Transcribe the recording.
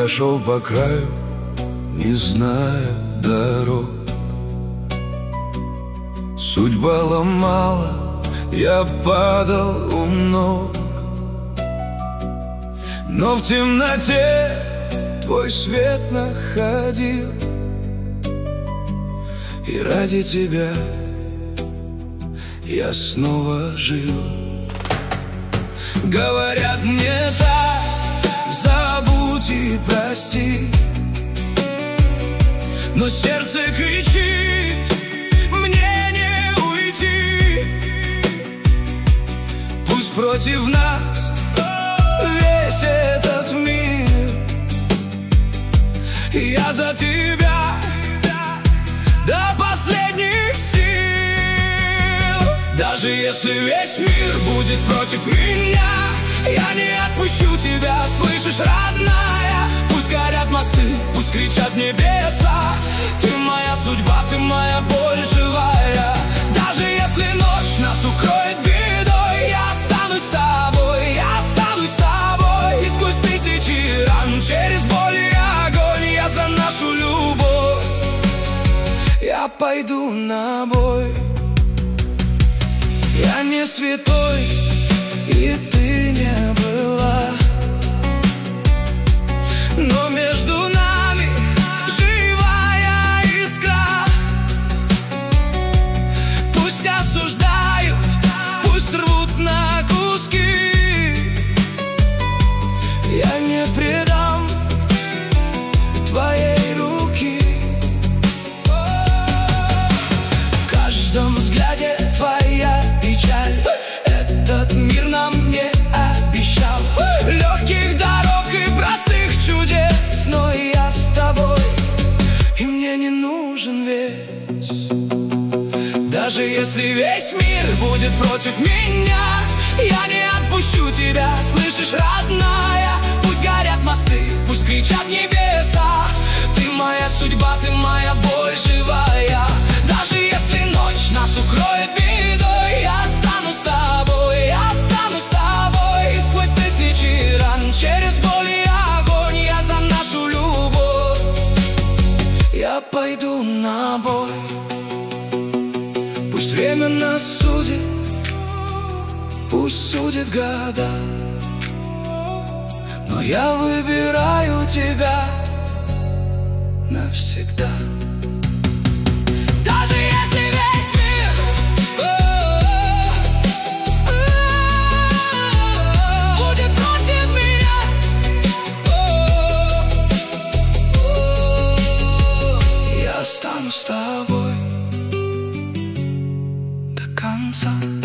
шел по краю, не зная дорог. Судьба ломала, я падал у ног. Но в темноте твой свет находил, и ради тебя я снова жил. Говорят мне так, забудь и прости, но сердце кричит, мне не уйти. Пусть против нас весь этот мир, я за тебя до последних сил. Даже если весь мир будет против меня, я не отпущу тебя, слышишь, родная? Пусть горят мосты, пусть кричат небеса, ты моя судьба, ты моя боль живая. Даже если ночь нас укроет бедой, я останусь с тобой, я останусь с тобой. И сквозь тысячи ран, через боль и огонь, я за нашу любовь, я пойду на бой. Я не святой, и ты не была, но между нами живая искра. Пусть осуждают, пусть рвут на куски, я не предам твоей руки. В каждом взгляде твоя печаль, этот мир нам не обещал легких дорог и простых чудес, но я с тобой, и мне не нужен весь. Даже если весь мир будет против меня, я не отпущу тебя, слышишь, родная? Пусть горят мосты, пусть кричат небеса, ты моя судьба, ты моя боль живая. Даже если ночь нас укроет бедой, я останусь с тобой, я останусь с тобой. И сквозь тысячи ран, через боль и огонь, я за нашу любовь, я пойду на бой. Пусть время нас судит, пусть судит года, но я выбираю тебя навсегда. Даже если весь мир будет против меня, я останусь с тобой до конца.